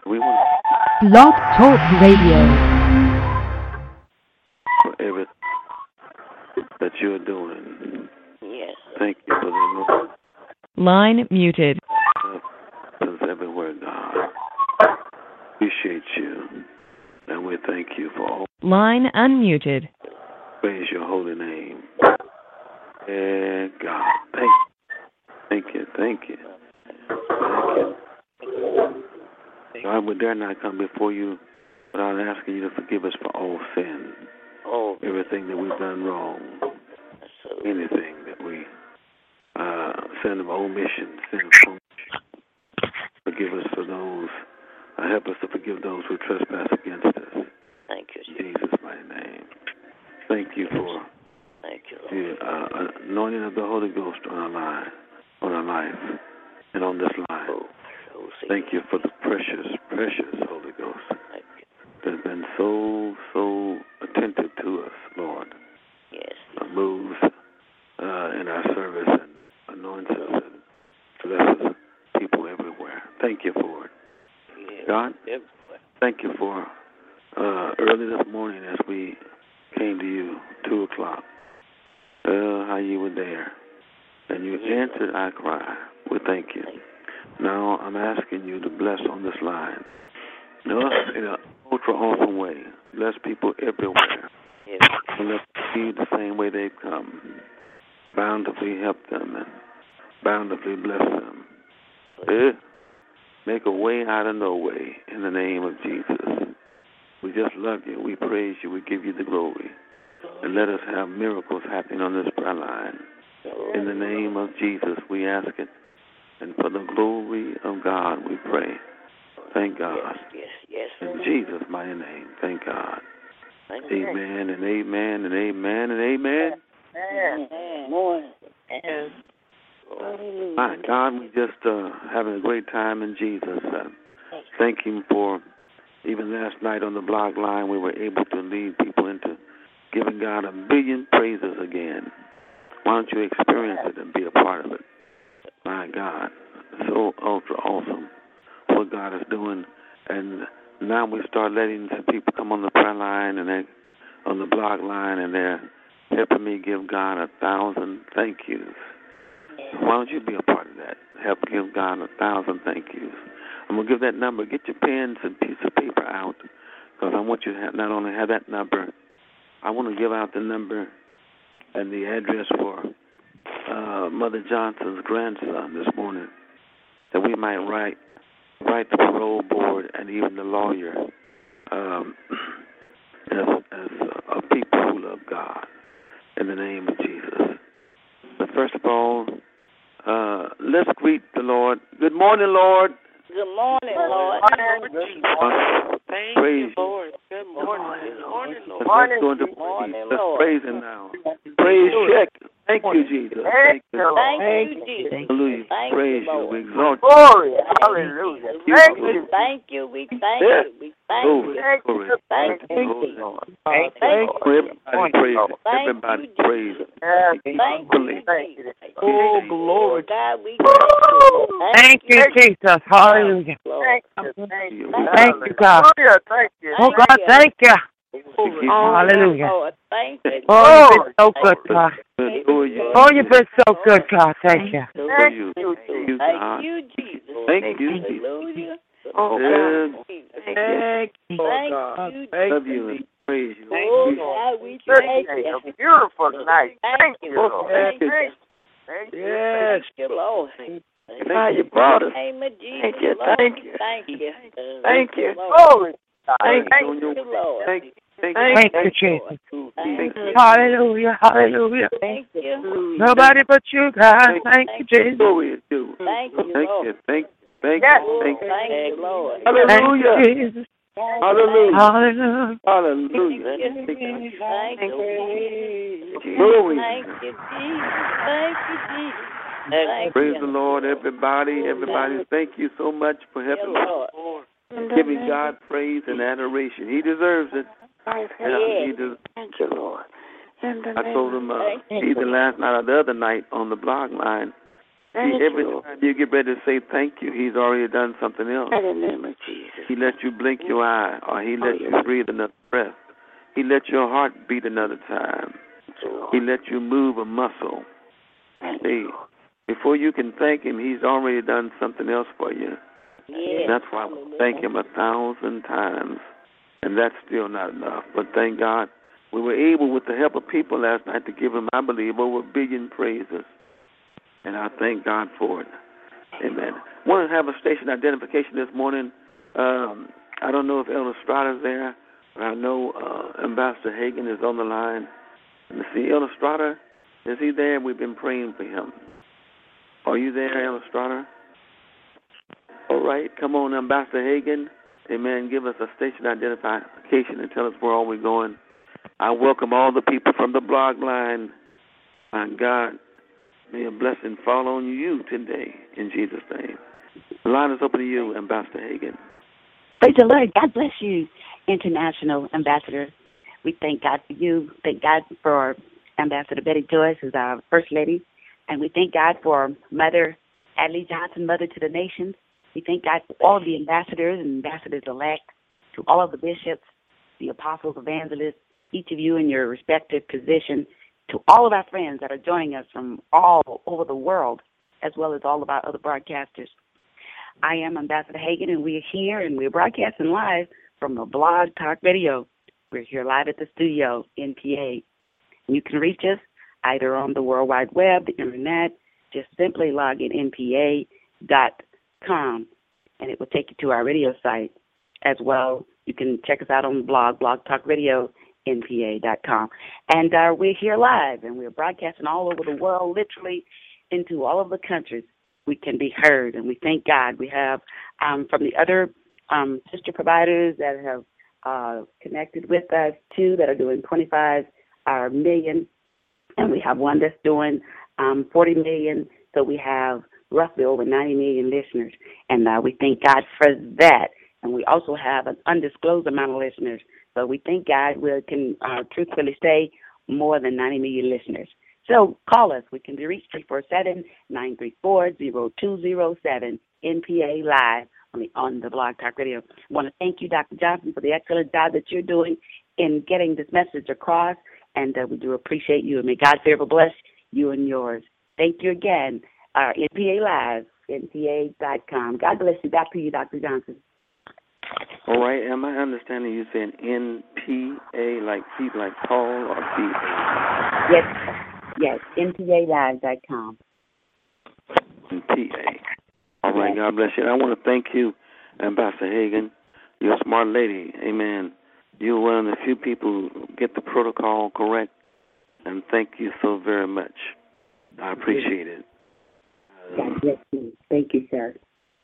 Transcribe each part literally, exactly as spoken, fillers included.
We want Blog Talk Radio. for everything that you're doing. Yes. Thank you for the Lord. Line muted. Presence everywhere, God. Appreciate you. And we thank you for all. Line unmuted. Praise your holy name. Yeah, God. Thank you. Thank you. Thank you. Thank you. God, we dare not come before you without asking you to forgive us for all sin. Oh, Everything that we've done wrong. so Anything that we uh, sin of omission, sin of commission. Forgive us for those. Uh, help us to forgive those who trespass against us. thank you, In Jesus. Jesus' mighty name. Thank you for Thank you, Lord. the uh, anointing of the Holy Ghost on our life, on our life, and on this line. Oh, so see. Thank you for the precious, precious Holy Ghost Thank you. that's been so, so attentive to us, Lord. Yes. Uh, moves uh, in our service and anoints us and blesses people everywhere. Thank you for it. Yes. God, Everywhere. thank you for uh, early this morning as we came to you, two o'clock. Uh, how you were there. And you answered our cry. We thank you. Now I'm asking you to bless on this line. Us in an ultra awesome way. Bless people everywhere. Yes. And let them be the same way they've come. Bountifully help them and bountifully bless them. Eh? Make a way out of no way in the name of Jesus. We just love you. We praise you. We give you the glory. And let us have miracles happening on this prayer line. In the name of Jesus, we ask it. And for the glory of God, we pray. Thank God. Yes, yes, yes. In Jesus' mighty name, thank God. Thank you. Amen and amen and amen and amen. Amen. More. Yes. My God, we just uh, having a great time in Jesus. Uh, thank Him for even last night on the blog line, we were able to lead people into giving God a billion praises again. Why don't you experience it and be a part of it? My God, so ultra awesome what God is doing. And now we start letting some people come on the prayer line and they on the blog line, and they're helping me give God a thousand thank yous. Why don't you be a part of that? Help give God a thousand thank yous. I'm going to give that number. Get your pens and piece of paper out, because I want you to have, not only have that number, I want to give out the number and the address for uh, Mother Johnson's grandson this morning, that we might write write the parole board and even the lawyer um, as, as a, a people who love God in the name of Jesus. But first of all, uh, let's greet the Lord. Good morning, Lord. Good morning, Lord. Good morning. Thank Praise you, Lord. Good morning. Good morning, Lord. Let's go into Good morning, praise. Let's Lord. praise Him now. Praise check. Thank you, Jesus. Thank you. Thank you, Jesus. Hallelujah. Thank Praise you, you. Lord. We exalt you. Glory. Hallelujah. you, Thank Lord. you. Thank you. We thank Yeah. you. We thank Glory. you. Thank Glory. you. Thank Thank you, Glory. Jesus. Thank Thank you. Everybody praise Him. Thank Everybody you, praise Him. Yes. Thank you, Thank you. Jesus. Oh, Lord God, we thank you. Thank you, Jesus. Hallelujah. Lord. Thank you. Thank you. Thank you, God. Hallelujah. Thank you. Oh, God, thank you. Glory. Hallelujah. Lord, thank you. Oh, you've been so good, God. Adore you. Oh, you've been so good, God. Thank you. Adore Thank you. you. Thank you, Thank God. you, Jesus. Thank you, Jesus. Hallelujah. Oh, Yeah. Jesus. Thank you. Thank you, Jesus. Love you and praise you. Oh, God, we Good thank day. you. A beautiful night. Thank Thank you. you, Lord. Thank you. Thank you. Yes. Thank you, Lord. How you brought us. Name of Jesus, Thank you. Lord. Thank you. Thank you. Thank you. Lord. Glory. Thank Thank you, you. Lord. Thank you. Thank Thank you. you, Jesus. Thank you. Hallelujah. Hallelujah. Thank you. Nobody but you, God. Thank you, Jesus. Glory to you. Thank you, Thank Lord. you. Thank Thank Yes. you. Thank you. Thank you, Lord. Thank Hallelujah. you, Jesus. Hallelujah. Hallelujah. Hallelujah. Thank Thank you. you. Thank you. Glory. Thank you, Jesus. Thank you, Jesus. Thank Praise you. the Lord, everybody. Everybody, thank you so much for Yeah, helping us, Lord. giving God praise and adoration. He deserves it. Yeah, he does. Thank you, Lord. I told him uh, either last night or the other night on the blog line, Thank See, every you. time you get ready to say thank you, he's already done something else. In the name of Jesus. He let you blink your eye, or he let Oh, you yes. breathe another breath. He let your heart beat another time. He let you move a muscle. Thank See, you. before you can thank him, he's already done something else for you. Yes. That's why we thank him a thousand times, and that's still not enough. But thank God we were able, with the help of people last night, to give him, I believe, over a billion praises. And I thank God for it. Amen. I want to have a station identification this morning. Um, I don't know if Elder Strada's there, but I know uh, Ambassador Hagan is on the line. And see, Elder Strada, is he there? We've been praying for him. Are you there, Elder Strada? All right. Come on, Ambassador Hagan. Amen. Give us a station identification and tell us where are we going. I welcome all the people from the blog line. My God, may a blessing fall on you today in Jesus' name. The line is open to you, Ambassador Hagan. Praise the Lord. God bless you, International Ambassador. We thank God for you. Thank God for Ambassador Betty Joyce, who's our First Lady. And we thank God for Mother Adley Johnson, Mother to the Nations. We thank God for all of the ambassadors and ambassadors-elect, to all of the bishops, the apostles, evangelists, each of you in your respective position, to all of our friends that are joining us from all over the world, as well as all of our other broadcasters. I am Ambassador Hagan, and we're here, and we're broadcasting live from the Blog Talk Radio. We're here live at the studio in P A. You can reach us either on the World Wide Web, the Internet. Just simply log in N P A dot com, and it will take you to our radio site as well. You can check us out on the blog, Blog Talk Radio, N P A dot com. And uh, we're here live, and we're broadcasting all over the world, literally into all of the countries. We can be heard, and we thank God. We have um, from the other um, sister providers that have uh, connected with us, too, that are doing twenty-five uh, million, and we have one that's doing um, forty million, so we have roughly over ninety million listeners, and uh, we thank God for that. And we also have an undisclosed amount of listeners, so we thank God we can uh, truthfully say more than ninety million listeners. So call us. We can be reached three four seven, nine three four, zero two zero seven, N P A Live on the, on the Blog Talk Radio. I want to thank you, Doctor Johnson, for the excellent job that you're doing in getting this message across, and uh, we do appreciate you, and may God favor bless you and yours. Thank you again. Uh, N P A Live, N P A dot com. God bless you. Back to you, Doctor Johnson. All right. Am I understanding you saying N P A, like P, like Paul, or P A? Yes, yes, N P A live dot com. N P A. All right. God bless you. And I want to thank you, Ambassador Hagan. You're a smart lady. Amen. You're one of the few people who get the protocol correct, and thank you so very much. I appreciate it. God bless you. Thank you, sir.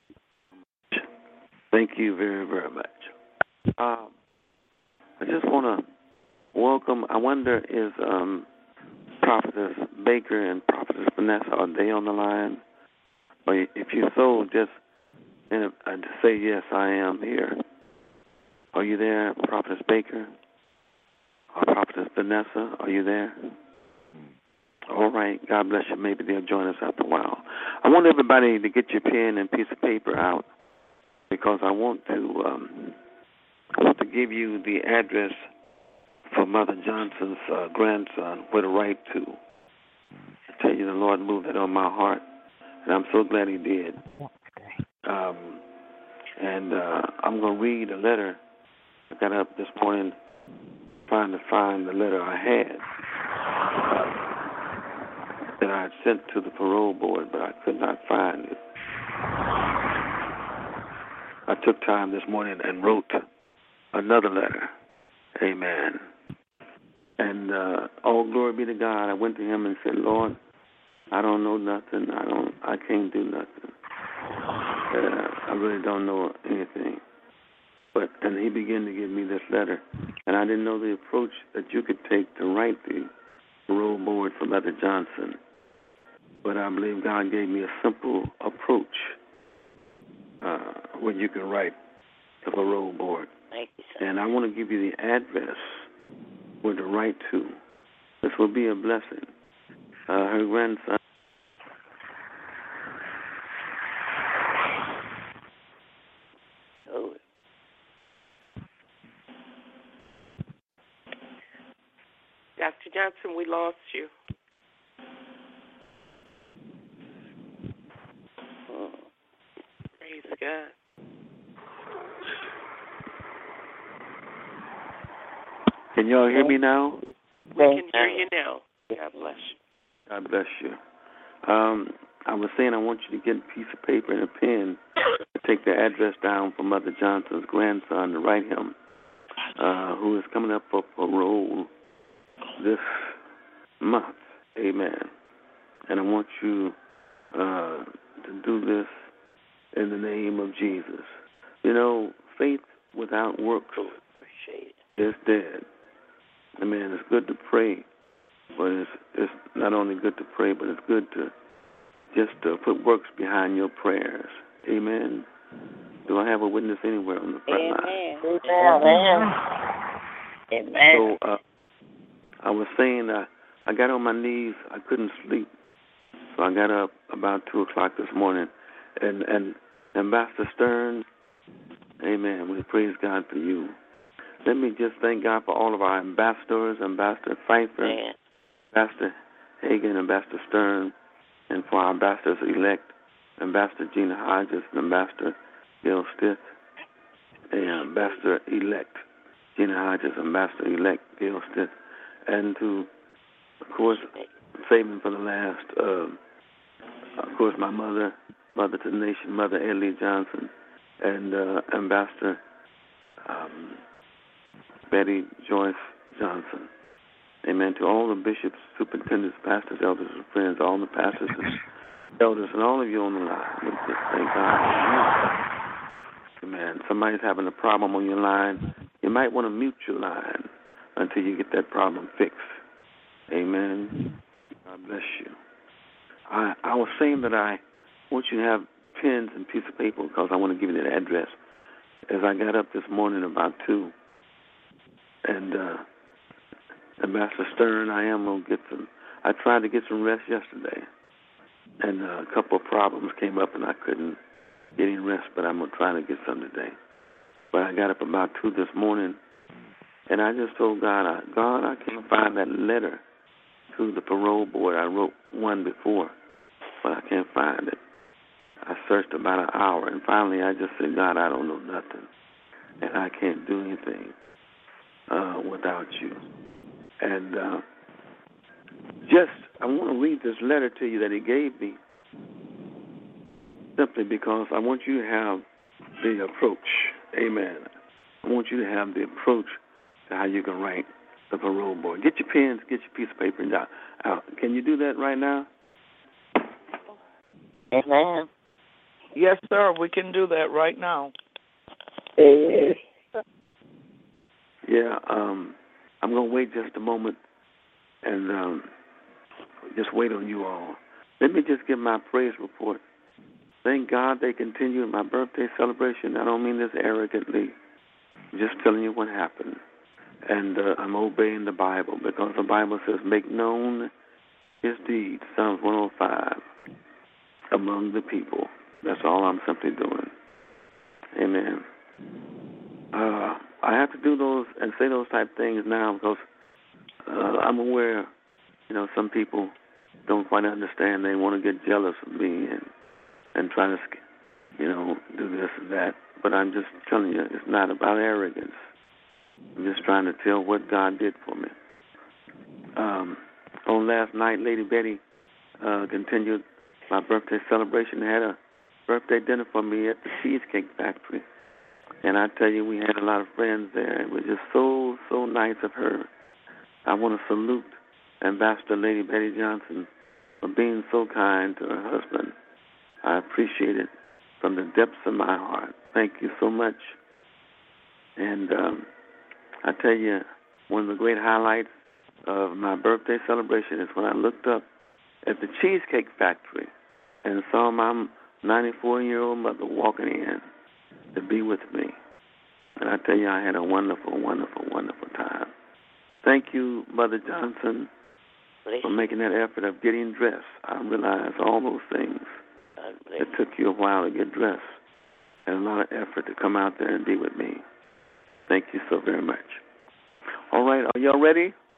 Thank you very, very much. Um, I just want to welcome, I wonder, is um, Prophetess Baker and Prophetess Vanessa, are they on the line? Or if you so, just uh, say, yes, I am here. Are you there, Prophetess Baker? Or Prophetess Vanessa, are you there? All right. God bless you. Maybe they'll join us after a while. I want everybody to get your pen and piece of paper out, because I want to um, I want to give you the address for Mother Johnson's uh, grandson, where to write to. I tell you, the Lord moved it on my heart, and I'm so glad He did. Um, and uh, I'm going to read a letter. I got up this morning trying to find the letter I had uh, that I had sent to the parole board, but I could not find it. I took time this morning and wrote another letter. Amen. And uh, all glory be to God. I went to Him and said, Lord, I don't know nothing. I don't. I can't do nothing. Uh, I really don't know anything. But and He began to give me this letter, and I didn't know the approach that you could take to write the parole board for Mother Johnson. But I believe God gave me a simple approach. Uh, where you can write the parole board. Thank you, sir. And I want to give you the address where to write to. This will be a blessing. Uh, her grandson Johnson, we lost you. Praise God. Can y'all hear me now? We can hear you now. God bless you. God bless you. Um, I was saying I want you to get a piece of paper and a pen to take the address down for Mother Johnson's grandson to write him, uh, who is coming up for parole this month. Amen. And I want you uh, to do this in the name of Jesus. You know, faith without works is dead. I mean, it's good to pray, but it's, it's not only good to pray, but it's good to just uh, put works behind your prayers. Amen. Do I have a witness anywhere on the front line? Amen. Amen. So uh, I was saying uh, I got on my knees. I couldn't sleep, so I got up about two o'clock this morning, and and Ambassador Stern, amen. We praise God for you. Let me just thank God for all of our ambassadors, Ambassador Pfeiffer, Amen. Ambassador Hagan, Ambassador Stern, and for our ambassadors-elect, Ambassador Gina Hodges, and Ambassador Bill Stith, and Ambassador-elect Gina Hodges, Ambassador-elect Bill Stith, and to, of course, saving for the last, uh, of course, my mother, mother to the nation, Mother Ellie Johnson, and uh, Ambassador um, Betty Joyce Johnson. Amen. To all the bishops, superintendents, pastors, elders, and friends, all the pastors and elders, and all of you on the line. We just thank God. Amen. Somebody's having a problem on your line. You might want to mute your line until you get that problem fixed. Amen. God bless you. I, I was saying that I want you to have pens and piece of paper because I want to give you that address. As I got up this morning about two, and uh, Ambassador Stern, I am going to get some, I tried to get some rest yesterday, and uh, a couple of problems came up and I couldn't get any rest, but I'm going to try to get some today. But I got up about two this morning, and I just told God, I, God, I can't find that letter to the parole board. I wrote one before, but I can't find it. I searched about an hour, and finally I just said, God, I don't know nothing, and I can't do anything uh, without you. And uh, just, I want to read this letter to you that he gave me, simply because I want you to have the approach. Amen. I want you to have the approach to how you can write the parole board. Get your pens, get your piece of paper, and out. out. Can you do that right now? Amen. Yes, sir. We can do that right now. Amen. Yeah, um, I'm going to wait just a moment and um, just wait on you all. Let me just give my praise report. Thank God they continued my birthday celebration. I don't mean this arrogantly. I'm just telling you what happened. And uh, I'm obeying the Bible because the Bible says, make known his deeds, Psalms one oh five, among the people. That's all I'm simply doing. Amen. Uh, I have to do those and say those type of things now because uh, I'm aware, you know, some people don't quite understand. They want to get jealous of me and, and try to, you know, do this and that. But I'm just telling you, it's not about arrogance. I'm just trying to tell what God did for me. Um, on last night, Lady Betty uh, continued my birthday celebration. Had a birthday dinner for me at the Cheesecake Factory. And I tell you, we had a lot of friends there. It was just so, so nice of her. I want to salute Ambassador Lady Betty Johnson for being so kind to her husband. I appreciate it from the depths of my heart. Thank you so much. And um, I tell you, one of the great highlights of my birthday celebration is when I looked up at the Cheesecake Factory and saw my ninety-four-year-old mother walking in to be with me. And I tell you, I had a wonderful, wonderful, wonderful time. Thank you, Mother Johnson, for making that effort of getting dressed. I realize all those things. It took you a while to get dressed and a lot of effort to come out there and be with me. Thank you so very much. All right, are y'all ready?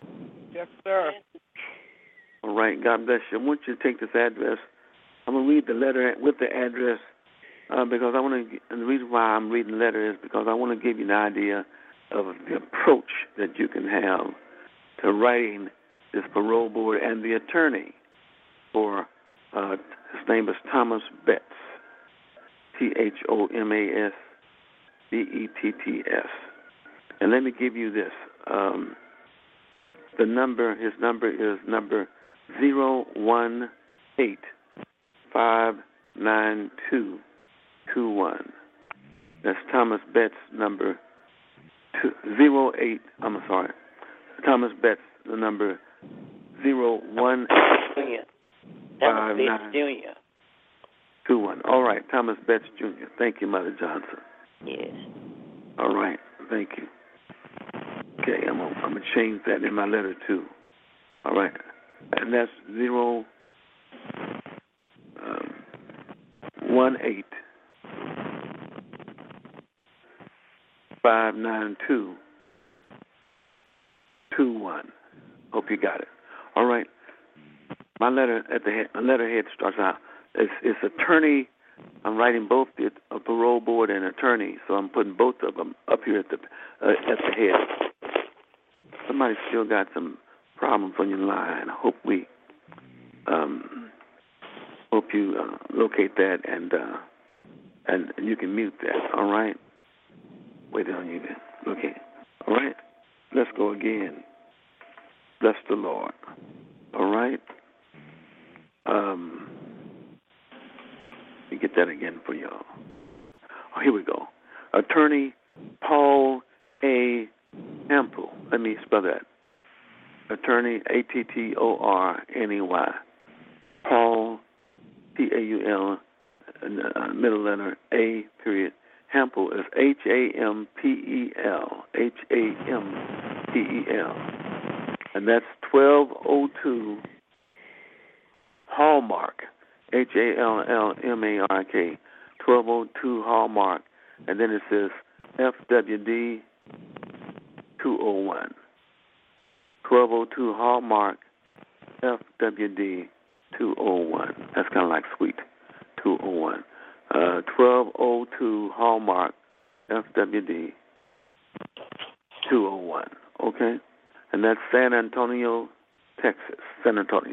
Yes, sir. All right. God bless you. I want you to take this address. I'm going to read the letter with the address uh, because I want to, and the reason why I'm reading the letter is because I want to give you an idea of the approach that you can have to writing this parole board and the attorney for, uh, his name is Thomas Betts, T H O M A S B E T T S. And let me give you this. Um, the number, his number is number zero one eight five nine two two one. That's Thomas Betts' number two, zero eight. I'm sorry, Thomas Betts, the number zero one Junior. five Thomas Betts nine Junior. two one. All right, Thomas Betts Junior Thank you, Mother Johnson. Yes. All right, thank you. Okay, I'm gonna, I'm gonna change that in my letter too. All right, and that's zero um, one eight five nine two two one. Hope you got it. All right. My letter at the head, my letterhead starts out. It's, it's attorney. I'm writing both the a parole board and attorney, so I'm putting both of them up here at the uh, at the head. Somebody still got some problems on your line. Hope we um, hope you uh, locate that and uh, and you can mute that. All right. Wait on you. Okay. All right. Let's go again. Bless the Lord. All right. Um, let me get that again for y'all. Oh, here we go. Attorney Paul A. Ample. Let me spell that. Attorney A T T O R N E Y. Paul P A U L uh, middle letter A period. Hample is H A M P E L. H A M P E L. And that's twelve oh two Hallmark. H A L L M A R K. twelve oh two Hallmark. And then it says F W D two oh one. twelve oh two Hallmark F W D two oh one. That's kind of like sweet. two oh one. Uh, twelve oh two Hallmark F W D two oh one. Okay? And that's San Antonio, Texas. San Antonio.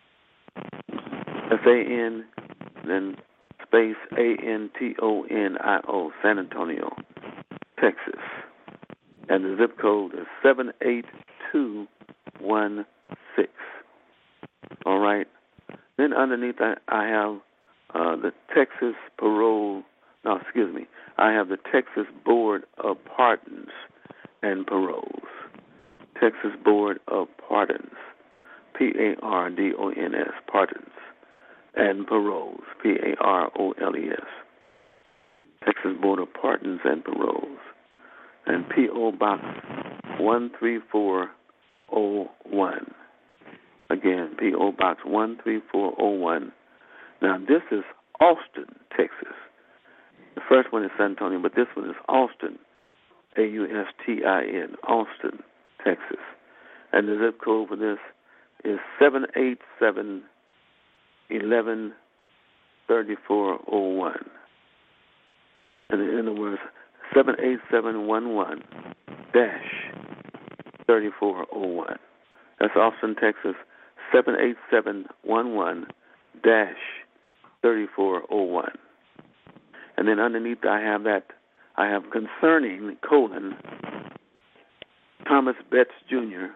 S A N, then space A N T O N I O, San Antonio, Texas. And the zip code is seven eight two one six. All right? Then underneath I, I have uh, the Texas Parole, no, excuse me, I have the Texas Board of Pardons and Paroles. Texas Board of Pardons, P A R D O N S, Pardons, and Paroles, P A R O L E S. Texas Board of Pardons and Paroles. And P O Box one three four oh one. Again, P O Box one three four oh one. Now, this is Austin, Texas. The first one is San Antonio, but this one is Austin, A U S T I N, Austin, Texas. And the zip code for this is seven eight seven eleven thirty-four oh one. And in other words, seven eight seven one one dash thirty-four oh one. That's Austin, Texas, seven eight seven one one dash thirty-four oh one. And then underneath I have that, I have concerning, colon, Thomas Betts Junior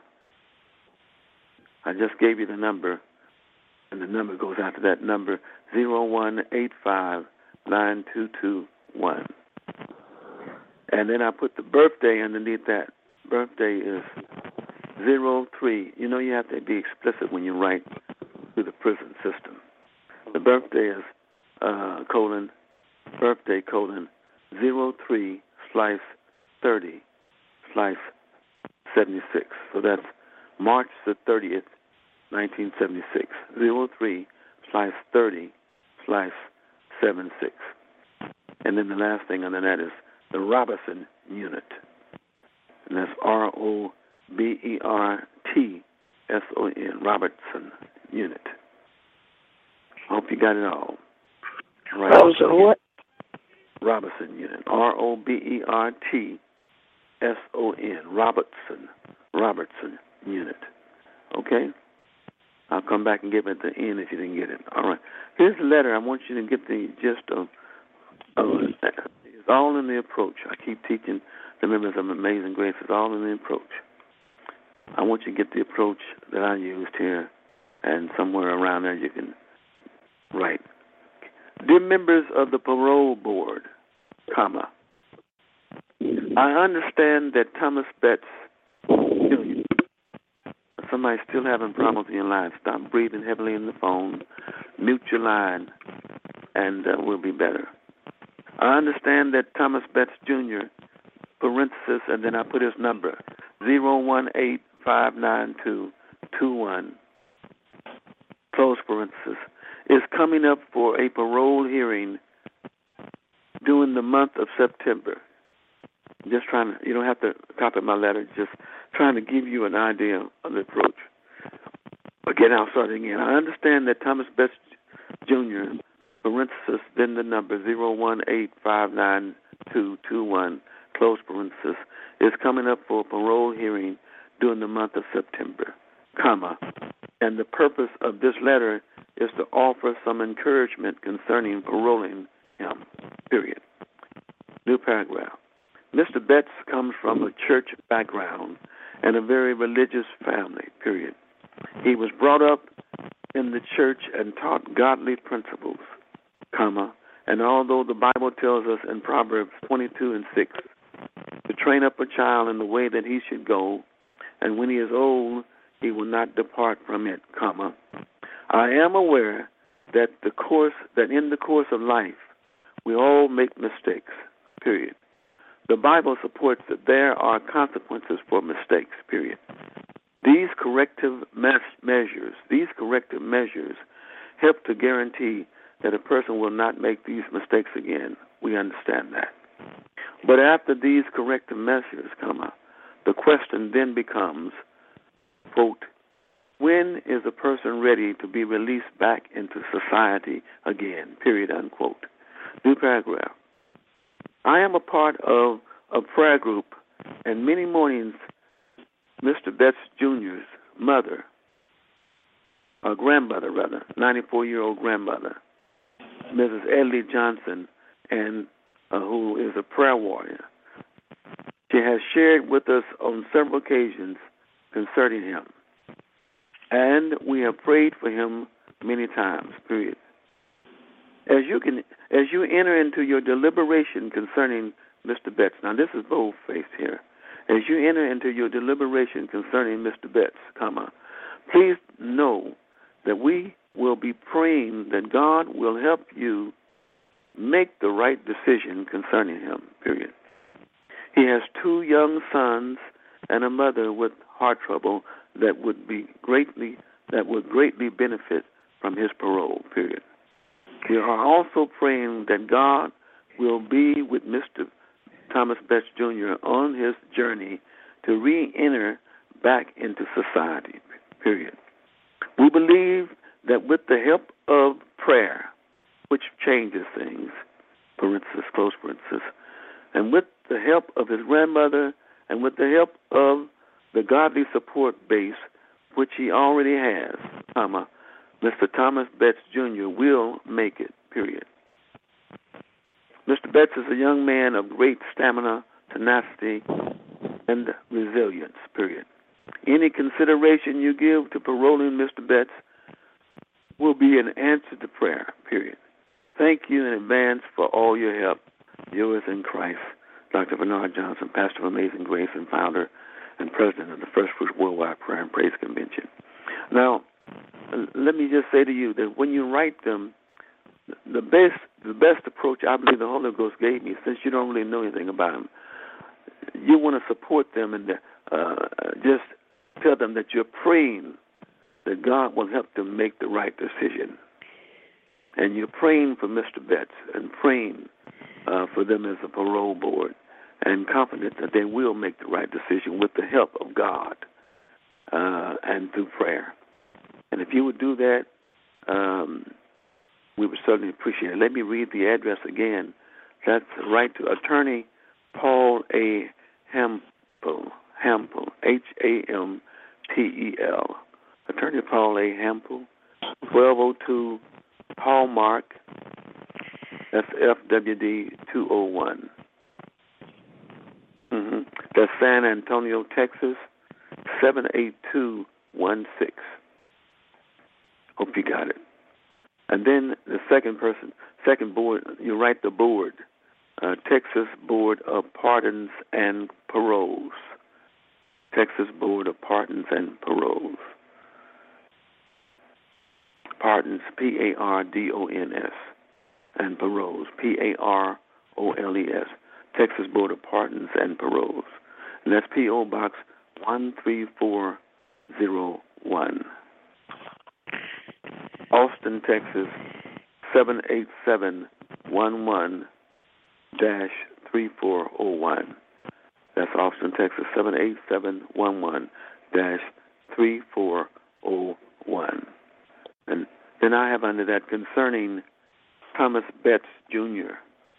I just gave you the number, and the number goes after that number, zero one eight five nine two two one. And then I put the birthday underneath that. Birthday is zero three. You know you have to be explicit when you write through the prison system. The birthday is uh, colon, birthday colon, zero three slice thirty slice seventy-six. So that's March the thirtieth, nineteen seventy-six. zero three slice thirty slice seventy-six. And then the last thing under that is the Robertson unit. And that's R O B E R T S O N, Robertson Unit. I hope you got it all. Right. Robertson what? Robertson Unit. R O B E R T S O N. Robertson. Robertson Unit. Okay? I'll come back and give it at the end if you didn't get it. All right. Here's the letter. I want you to get the gist of, of it's all in the approach. I keep teaching the members of Amazing Grace. It's all in the approach. I want you to get the approach that I used here, and somewhere around there you can write. Dear members of the parole board, comma, I understand that Thomas Betts, somebody's still having problems in your line. Stop breathing heavily in the phone. Mute your line, and uh, we'll be better. I understand that Thomas Betts, Junior, parenthesis, and then I put his number, zero one eight five nine two two one, close parenthesis, is coming up for a parole hearing during the month of September. Just trying to, you don't have to copy my letter, just trying to give you an idea of the approach. Again, I'll start again. I understand that Thomas Betts, Junior, parenthesis, then the number zero one eight five nine two two one, close parenthesis, is coming up for a parole hearing during the month of September, comma, and the purpose of this letter is to offer some encouragement concerning paroling him, period. New paragraph. Mister Betts comes from a church background and a very religious family, period. He was brought up in the church and taught godly principles, comma, and although the Bible tells us in Proverbs twenty-two and six to train up a child in the way that he should go, and when he is old, he will not depart from it, comma, I am aware that the course that in the course of life we all make mistakes, period. The Bible supports that there are consequences for mistakes, period. These corrective mes- measures, these corrective measures help to guarantee that a person will not make these mistakes again. We understand that. But after these corrective measures come up, the question then becomes, quote, when is a person ready to be released back into society again, period, unquote. New paragraph. I am a part of a prayer group, and many mornings, Mister Betts Junior's mother, or grandmother rather, ninety-four-year-old grandmother, Missus Edley Johnson, and uh, who is a prayer warrior, she has shared with us on several occasions concerning him, and we have prayed for him many times. Period. As you can, as you enter into your deliberation concerning Mister Betts, now this is bold-faced here. As you enter into your deliberation concerning Mister Betts, comma, please know that we will be praying that God will help you make the right decision concerning him. Period. He has two young sons and a mother with heart trouble that would be greatly that would greatly benefit from his parole. Period. We are also praying that God will be with Mister Thomas Betts Junior on his journey to re-enter back into society, period. We believe that with the help of prayer, which changes things, parenthesis, close parenthesis, and with the help of his grandmother and with the help of the godly support base, which he already has, comma, Mister Thomas Betts Junior will make it, period. Mister Betts is a young man of great stamina, tenacity, and resilience, period. Any consideration you give to paroling Mister Betts will be an answer to prayer, period. Thank you in advance for all your help. Yours in Christ, Doctor Bernard Johnson, pastor of Amazing Grace and founder and president of the First Fruits Worldwide Prayer and Praise Convention. Now, let me just say to you that when you write them, the best the best approach I believe the Holy Ghost gave me, since you don't really know anything about them, you want to support them and uh, just tell them that you're praying that God will help them make the right decision. And you're praying for Mister Betts and praying uh, for them as a parole board and confident that they will make the right decision with the help of God. uh, and through prayer. And if you would do that, um, we would certainly appreciate it. Let me read the address again. That's right to Attorney Paul A. Hampel, Hampel, H A M T E L. Attorney Paul A. Hampel, twelve oh two Hallmark, that's F W D two oh one. Mm-hmm. That's San Antonio, Texas, seven eight two one six. Hope you got it. And then the second person, second board, you write the board, uh, Texas Board of Pardons and Paroles. Texas Board of Pardons and Paroles. Pardons, P A R D O N S, and Paroles, P A R O L E S. Texas Board of Pardons and Paroles. And that's P O Box one three four zero one. Austin, Texas, seven eight seven one one dash three four zero one. That's Austin, Texas, seven eight seven one one dash three four zero one. And then I have under that concerning Thomas Betts, Junior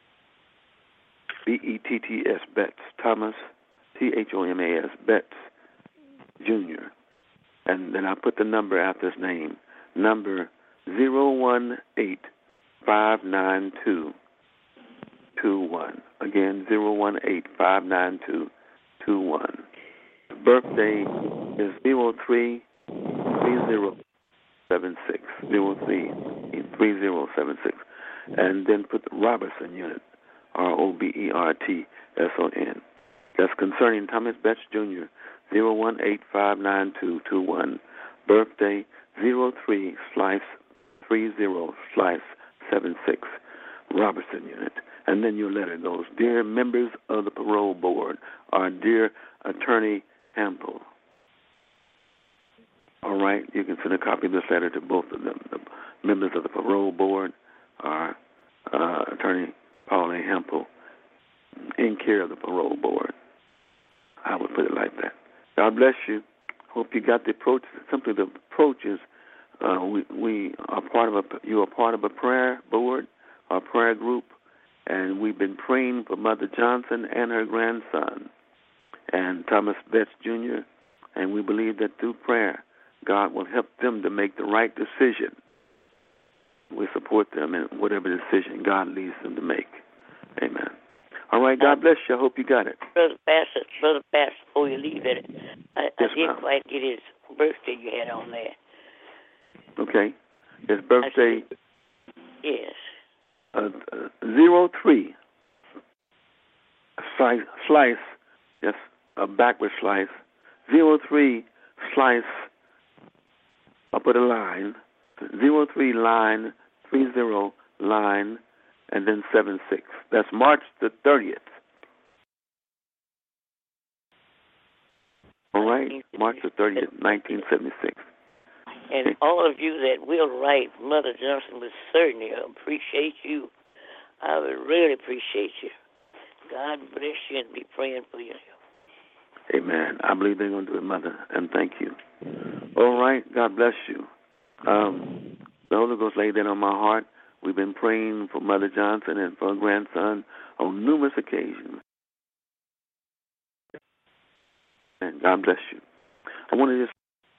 B E T T S, Betts, Thomas, T H O M A S, Betts, Junior And then I put the number after his name, number zero one eight five nine two two one. Again, zero one eight five nine two two one. The birthday is zero three three zero seven six, zero three three zero seven six. And then put the Robertson unit, R O B E R T S O N. That's concerning Thomas Betts, Junior, zero one eight five nine two two one. Birthday zero three slice three zero slice seven six, Robertson unit. And then your letter goes, Dear members of the parole board, or Dear Attorney Hampel. All right, you can send a copy of this letter to both of them, the members of the parole board, or uh, Attorney Paul A. Hampel, in care of the parole board. I would put it like that. God bless you. Hope you got the approach. Simply the approach is uh, we we are part of a you are part of a prayer board, a prayer group, and we've been praying for Mother Johnson and her grandson, and Thomas Betts, Junior And we believe that through prayer, God will help them to make the right decision. We support them in whatever decision God leads them to make. Amen. All right, God bless you. I hope you got it. Brother Pastor, Brother Pastor, before you leave it, I, Yes, I didn't ma'am. quite get his birthday you had on there. Okay. His birthday, Yes. uh, uh, zero three, slice, slice, yes, a backward slice, zero three slice, I'll put a line, zero three line, three zero line, and then seven six. That's March the thirtieth. All right, March the thirtieth, nineteen seventy-six. And all of you that will write Mother Johnson will certainly appreciate you. I would really appreciate you. God bless you and be praying for you. Amen. I believe they're going to do it, Mother, and thank you. All right, God bless you. Um, the Holy Ghost laid that on my heart. We've been praying for Mother Johnson and for her grandson on numerous occasions. And God bless you. I want to just